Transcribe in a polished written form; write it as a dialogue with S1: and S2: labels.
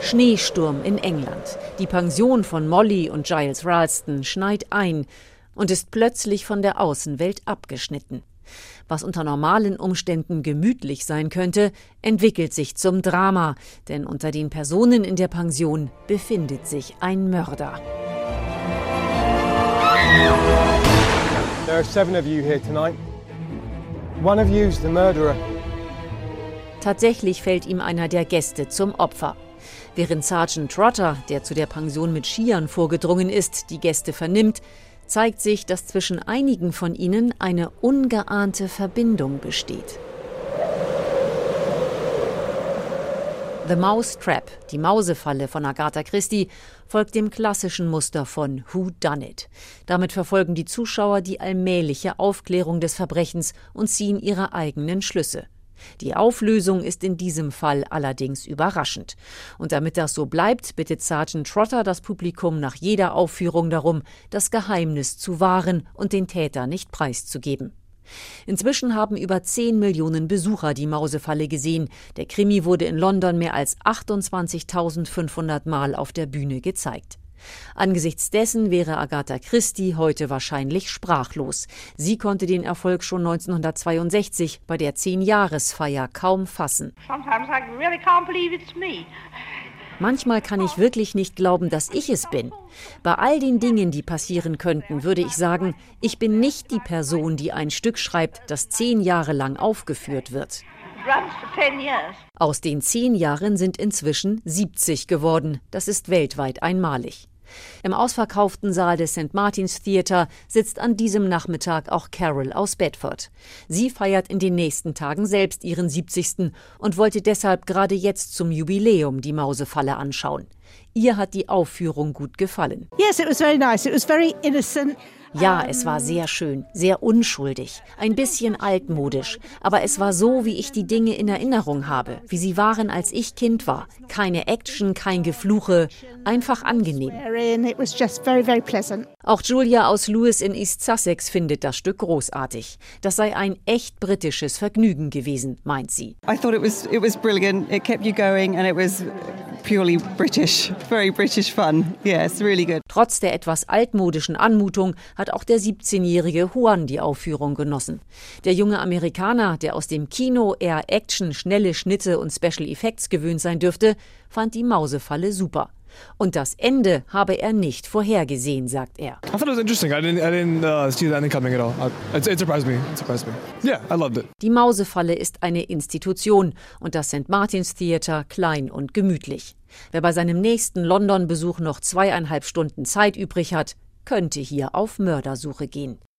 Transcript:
S1: Schneesturm in England. Die Pension von Molly und Giles Ralston schneit ein und ist plötzlich von der Außenwelt abgeschnitten. Was unter normalen Umständen gemütlich sein könnte, entwickelt sich zum Drama, denn unter den Personen in der Pension befindet sich ein Mörder.
S2: There are 7 of you here tonight. One of you is the murderer.
S1: Tatsächlich fällt ihm einer der Gäste zum Opfer. Während Sergeant Trotter, der zu der Pension mit Skiern vorgedrungen ist, die Gäste vernimmt, zeigt sich, dass zwischen einigen von ihnen eine ungeahnte Verbindung besteht. The Mouse Trap, die Mausefalle von Agatha Christie, folgt dem klassischen Muster von Who Done It. Damit verfolgen die Zuschauer die allmähliche Aufklärung des Verbrechens und ziehen ihre eigenen Schlüsse. Die Auflösung ist in diesem Fall allerdings überraschend. Und damit das so bleibt, bittet Sergeant Trotter das Publikum nach jeder Aufführung darum, das Geheimnis zu wahren und den Täter nicht preiszugeben. Inzwischen haben über 10 Millionen Besucher die Mausefalle gesehen. Der Krimi wurde in London mehr als 28.500 Mal auf der Bühne gezeigt. Angesichts dessen wäre Agatha Christie heute wahrscheinlich sprachlos. Sie konnte den Erfolg schon 1962 bei der 10-Jahresfeier kaum fassen. Manchmal kann ich wirklich nicht glauben, dass ich es bin. Bei all den Dingen, die passieren könnten, würde ich sagen, ich bin nicht die Person, die ein Stück schreibt, das 10 Jahre lang aufgeführt wird. Aus den 10 Jahren sind inzwischen 70 geworden. Das ist weltweit einmalig. Im ausverkauften Saal des St. Martin's Theatre sitzt an diesem Nachmittag auch Carol aus Bedford. Sie feiert in den nächsten Tagen selbst ihren 70. und wollte deshalb gerade jetzt zum Jubiläum die Mausefalle anschauen. Ihr hat die Aufführung gut gefallen.
S3: Yes, it was very nice. It was very innocent.
S1: Ja, es war sehr schön, sehr unschuldig, ein bisschen altmodisch, aber es war so, wie ich die Dinge in Erinnerung habe, wie sie waren, als ich Kind war. Keine Action, kein Gefluche, einfach angenehm. Auch Julia aus Lewes in East Sussex findet das Stück großartig. Das sei ein echt britisches Vergnügen gewesen, meint sie.
S4: I thought it was brilliant. It kept you going and it was purely British, very British fun. Yeah, it's really good.
S1: Trotz der etwas altmodischen Anmutung hat auch der 17-jährige Juan die Aufführung genossen. Der junge Amerikaner, der aus dem Kino eher Action, schnelle Schnitte und Special Effects gewöhnt sein dürfte, fand die Mausefalle super. Und das Ende habe er nicht vorhergesehen, sagt er.
S5: I thought it was interesting. I didn't see the ending coming at all. It surprised me. Yeah, I loved it.
S1: Die Mausefalle ist eine Institution und das St. Martin's Theatre klein und gemütlich. Wer bei seinem nächsten London-Besuch noch 2,5 Stunden Zeit übrig hat, könnte hier auf Mördersuche gehen.